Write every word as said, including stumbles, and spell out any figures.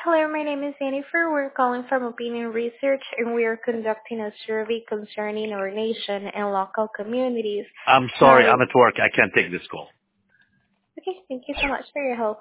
Hello, my name is Jennifer. We're calling from Opinion Research, and we are conducting a survey concerning our nation and local communities. I'm sorry, How... I'm at work. I can't take this call. Okay, thank you so much for your help.